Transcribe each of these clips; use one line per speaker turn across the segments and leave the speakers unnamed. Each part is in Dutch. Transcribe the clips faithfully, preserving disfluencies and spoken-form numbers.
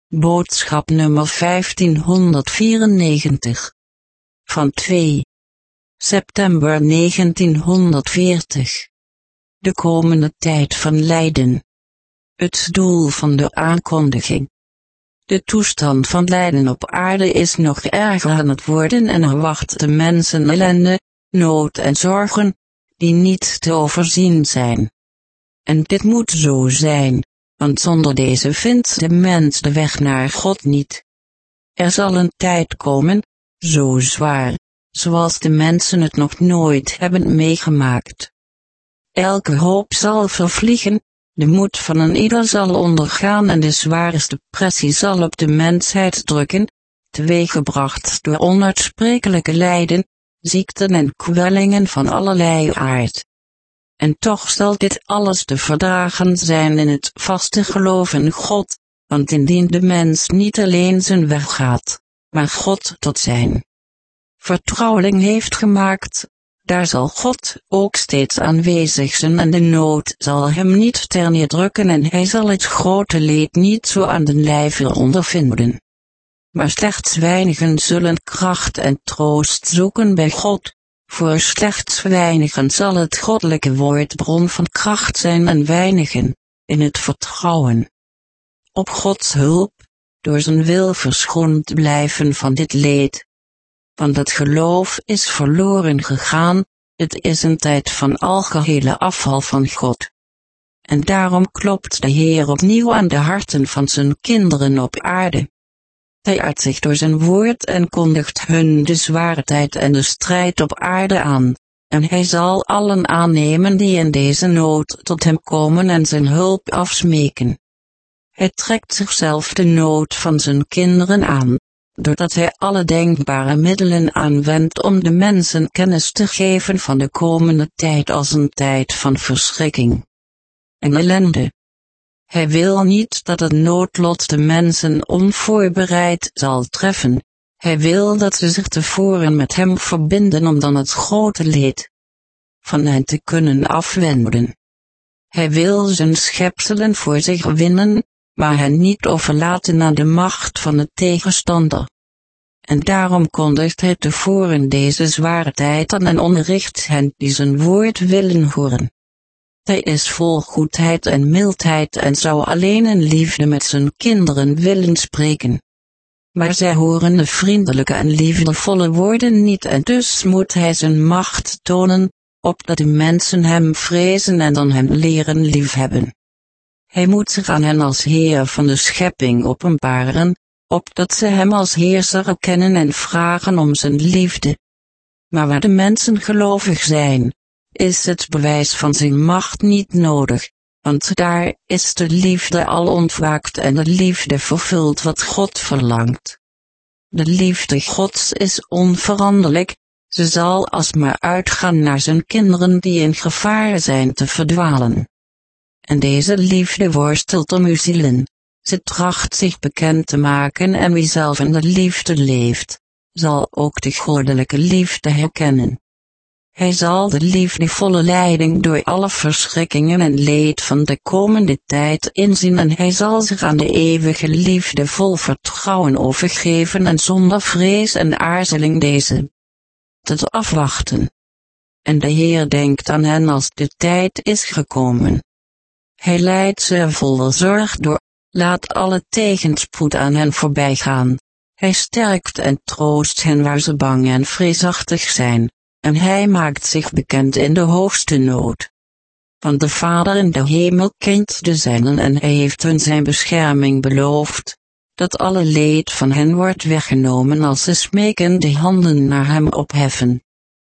Boodschap nummer vijftienhonderdvierennegentig. Van twee september negentienhonderdveertig. De komende tijd van lijden. Het doel van de aankondiging. De toestand van lijden op aarde is nog erger aan het worden en er wacht de mensen ellende, nood en zorgen, die niet te overzien zijn. En dit moet zo zijn, want zonder deze vindt de mens de weg naar God niet. Er zal een tijd komen, zo zwaar, zoals de mensen het nog nooit hebben meegemaakt. Elke hoop zal vervliegen, de moed van een ieder zal ondergaan en de zwaarste pressie zal op de mensheid drukken, teweeggebracht door onuitsprekelijke lijden, ziekten en kwellingen van allerlei aard. En toch zal dit alles te verdragen zijn in het vaste geloof in God, want indien de mens niet alleen zijn weg gaat, maar God tot zijn vertrouweling heeft gemaakt, daar zal God ook steeds aanwezig zijn en de nood zal hem niet terneerdrukken en hij zal het grote leed niet zo aan den lijve ondervinden. Maar slechts weinigen zullen kracht en troost zoeken bij God. Voor slechts weinigen zal het goddelijke woord bron van kracht zijn en weinigen, in het vertrouwen op Gods hulp, door zijn wil verschoond blijven van dit leed. Want het geloof is verloren gegaan, het is een tijd van algehele afval van God. En daarom klopt de Heer opnieuw aan de harten van zijn kinderen op aarde. Hij uit zich door zijn woord en kondigt hun de zware tijd en de strijd op aarde aan, en hij zal allen aannemen die in deze nood tot hem komen en zijn hulp afsmeken. Hij trekt zichzelf de nood van zijn kinderen aan, doordat hij alle denkbare middelen aanwendt om de mensen kennis te geven van de komende tijd als een tijd van verschrikking en ellende. Hij wil niet dat het noodlot de mensen onvoorbereid zal treffen. Hij wil dat ze zich tevoren met hem verbinden om dan het grote leed van hen te kunnen afwenden. Hij wil zijn schepselen voor zich winnen, maar hen niet overlaten aan de macht van de tegenstander. En daarom kondigt hij tevoren deze zware tijd aan en onderricht hen die zijn woord willen horen. Hij is vol goedheid en mildheid en zou alleen in liefde met zijn kinderen willen spreken. Maar zij horen de vriendelijke en liefdevolle woorden niet en dus moet hij zijn macht tonen, opdat de mensen hem vrezen en dan hem leren liefhebben. Hij moet zich aan hen als Heer van de schepping openbaren, opdat ze hem als Heerser erkennen en vragen om zijn liefde. Maar waar de mensen gelovig zijn, is het bewijs van zijn macht niet nodig, want daar is de liefde al ontwaakt en de liefde vervult wat God verlangt. De liefde Gods is onveranderlijk, ze zal alsmaar uitgaan naar zijn kinderen die in gevaar zijn te verdwalen. En deze liefde worstelt om uw zielen, ze tracht zich bekend te maken en wie zelf in de liefde leeft, zal ook de goddelijke liefde herkennen. Hij zal de liefdevolle leiding door alle verschrikkingen en leed van de komende tijd inzien en hij zal zich aan de eeuwige liefde vol vertrouwen overgeven en zonder vrees en aarzeling deze te afwachten. En de Heer denkt aan hen als de tijd is gekomen. Hij leidt ze vol zorg door, laat alle tegenspoed aan hen voorbijgaan. Hij sterkt en troost hen waar ze bang en vreesachtig zijn. En hij maakt zich bekend in de hoogste nood. Want de Vader in de hemel kent de zijnen en hij heeft hun zijn bescherming beloofd, dat alle leed van hen wordt weggenomen als ze smeken de handen naar hem opheffen.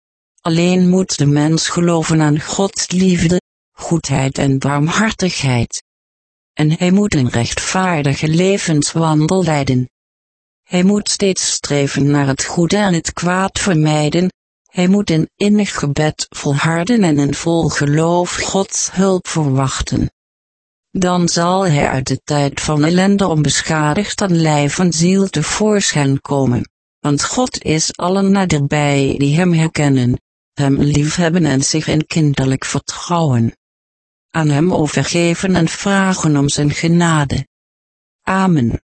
Alleen moet de mens geloven aan Gods liefde, goedheid en barmhartigheid. En hij moet een rechtvaardige levenswandel leiden. Hij moet steeds streven naar het goede en het kwaad vermijden. Hij moet in innig gebed volharden en in vol geloof Gods hulp verwachten. Dan zal hij uit de tijd van ellende onbeschadigd aan lijf en ziel tevoorschijn komen, want God is allen naderbij die hem herkennen, hem liefhebben en zich in kinderlijk vertrouwen aan hem overgeven en vragen om zijn genade. Amen.